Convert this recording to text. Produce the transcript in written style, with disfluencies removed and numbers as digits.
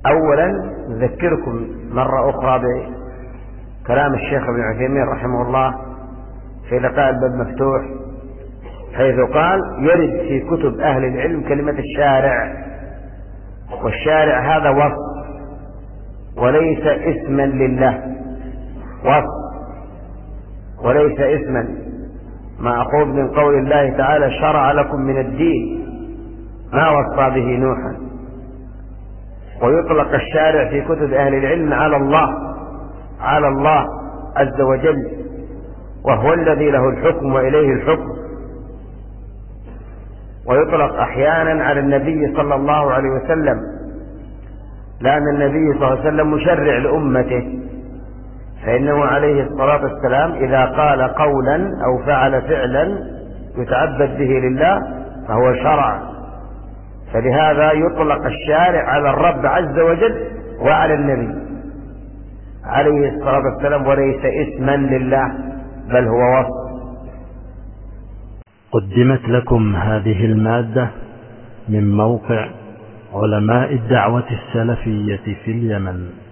أولا نذكركم مرة أخرى بكلام الشيخ ابن عثيمين رحمه الله في لقاء الباب مفتوح، حيث قال: يرد في كتب أهل العلم كلمة الشارع، والشارع هذا وصف وليس اسما لله، وصف وليس اسما، مأخوذ من قول الله تعالى: شرع لكم من الدين ما وصى به نوحا. ويطلق الشارع في كتب أهل العلم على الله عز وجل، وهو الذي له الحكم وإليه الحكم. ويطلق أحيانا على النبي صلى الله عليه وسلم، لأن النبي صلى الله عليه وسلم مشرع لأمته، فإنه عليه الصلاة والسلام إذا قال قولا أو فعل فعلا يتعبد به لله فهو شرع. فلهذا يطلق الشارع على الرب عز وجل وعلى النبي عليه الصلاة والسلام، وليس اسما لله بل هو وصف. قدمت لكم هذه المادة من موقع علماء الدعوة السلفية في اليمن.